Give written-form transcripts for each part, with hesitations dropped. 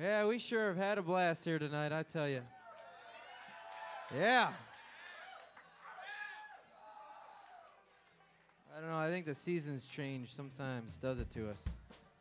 Yeah, we sure have had a blast here tonight, I tell you. Yeah. I don't know, I think the seasons change sometimes, does it to us.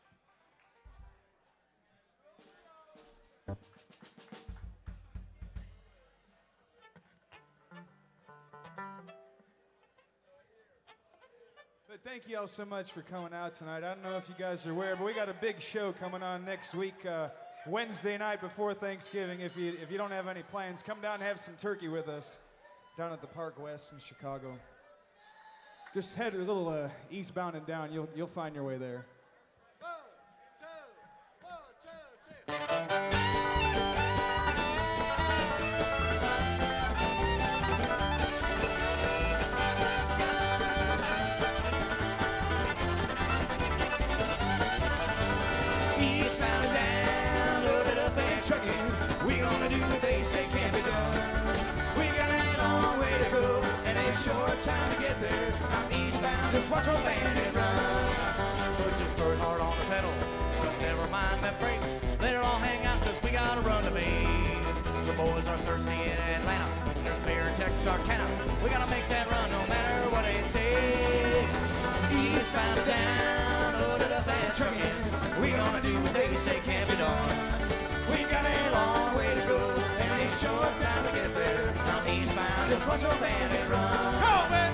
But thank you all so much for coming out tonight. I don't know if you guys are aware, but we got a big show coming on next week, Wednesday night before Thanksgiving. If you don't have any plans, come down and have some turkey with us down at the Park West in Chicago. Just head a little eastbound and down. You'll find your way there. 1, 2, 1, 2, 3. Eastbound and down, loaded up and trucking. We gonna do what they say can't be done. We got a long way to go and a short time to get there. I'm eastbound, just watch old bandit run. Put your foot hard on the pedal, so never mind the brakes. Let it all hang out, cause we gotta run to me. The boys are thirsty in Atlanta, there's beer in Texarkana. We gotta make that run no matter what it takes. Eastbound and down, loaded up and trucking. We gonna do what they say can't be done. We got a long way to go and a short time to get there. I'm eastbound, just watch your bandit run. Go, man!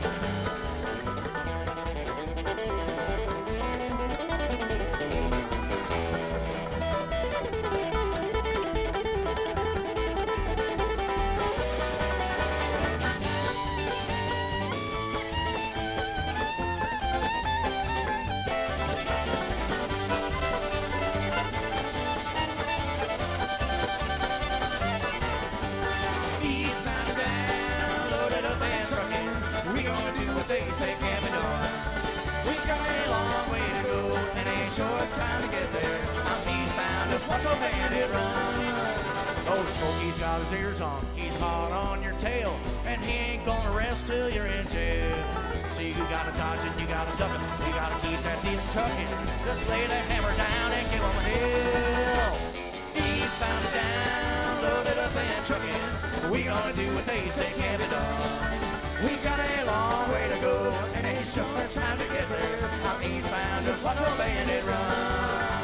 They say can't be done. We got a long way to go and a short time to get there. I'm eastbound, just watch old bandit run. Old Smokey's got his ears on, he's hot on your tail, and he ain't gonna rest till you're in jail. See, you gotta dodge and you gotta duck it, you gotta keep that diesel trucking. Just lay the hammer down and give 'em a hill. Eastbound and down, loaded up and trucking. We gonna do what they say can't be done. We got a long way to go and a short time to get there. I'm eastbound, just watch old bandit run.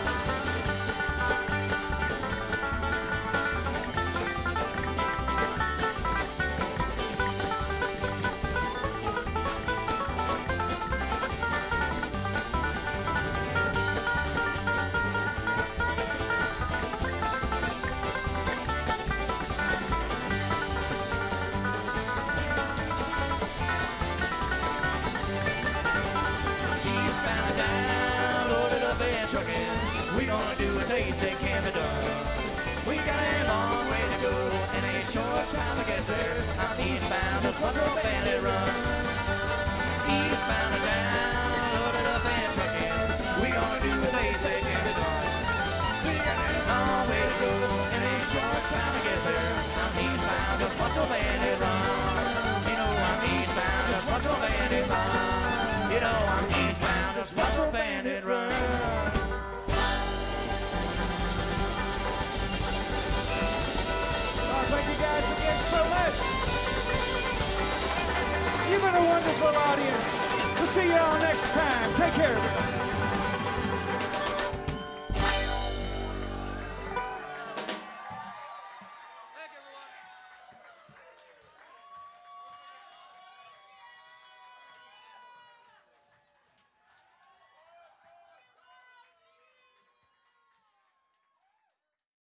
We gonna do what they say can't be done. We got a long way to go and a short time to get there. I'm eastbound, just watch old bandit run. Eastbound and down, loaded up and trucking. We gonna do what they say can't be done. We got a long way to go and a short time to get there. I'm eastbound, just watch old bandit run. You know I'm eastbound, just watch old bandit run. You know I'm eastbound, just watch old bandit run. Thank you guys again so much. You've been a wonderful audience. We'll see you all next time. Take care, everybody.